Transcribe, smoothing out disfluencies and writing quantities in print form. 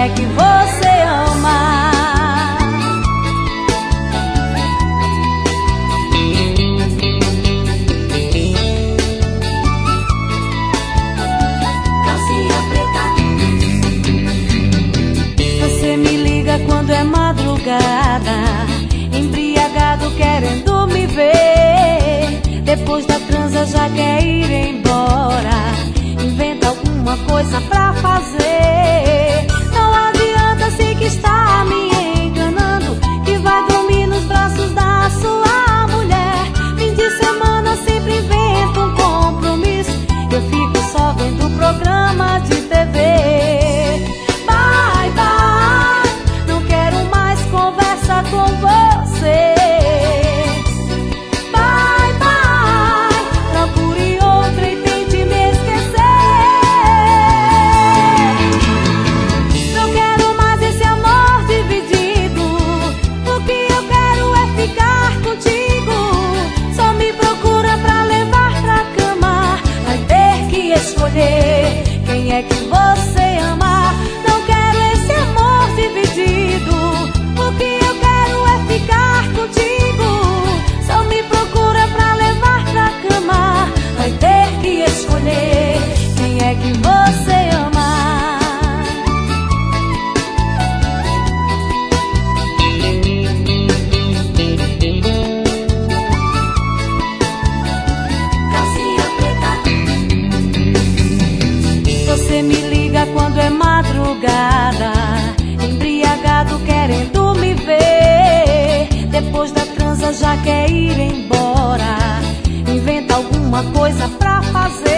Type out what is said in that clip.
é que você ama? Você me liga quando é madrugada, embriagado querendo me ver. Depois da transa já quer ir embora, inventa alguma coisa pra fazer. Não adianta, sei que está me enganando, que vai dormir nos braços da sua mulher. Fim de semana sempre inventa um compromisso, eu fico só vendo programa de TV. Bye, bye, não quero mais conversa com você. Bye, bye, procure outra e tente me esquecer. Não quero mais esse amor dividido, o que eu quero é ficar contigo. Só me procura pra levar pra cama, vai ter que escolher quem é que você ama. Não quero esse amor dividido, o que eu quero é ficar contigo. Só me procura pra levar pra cama, vai ter que escolher quem é que você ama. Você me liga quando é madrugada, embriagado querendo me ver. Depois da transa já quer ir embora, inventa alguma coisa pra fazer.